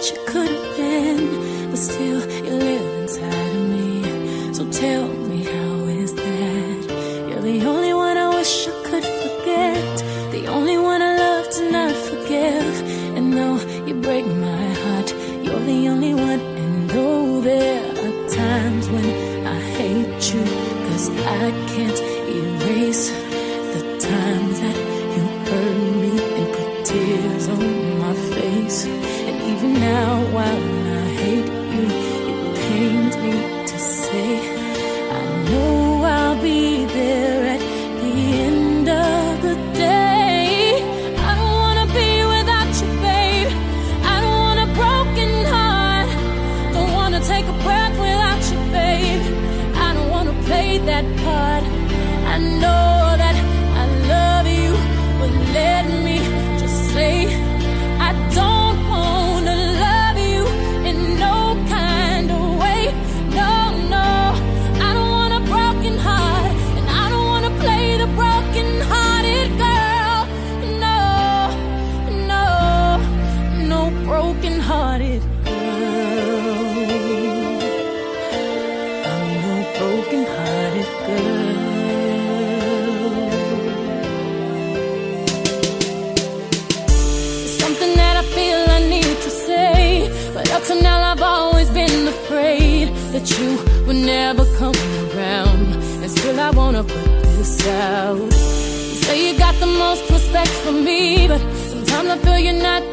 you could have been, but still you live inside of me. So tell me, how is that? You're the only one I wish I could forget, the only one I love to not forgive. And though you break my heart, you're the only one. And though there are times when I hate you, 'cause I can't erase the times that you hurt me and put tears on my face. And even now, while I hate you, it pains me to say I know I'll be there at the end of the day. I don't wanna be without you, babe. I don't want a broken heart. Don't wanna take a breath without you, babe. I don't wanna play that part. I know that I love you, but let me just say I don't wanna love you in no kind of way. No, no, I don't want a broken heart, and I don't wanna play the broken-hearted girl. No, no, no broken-hearted girl. I'm no broken-hearted girl. But up to now I've always been afraid that you would never come around, and still I wanna put this out. You say you got the most respect for me, but sometimes I feel you're not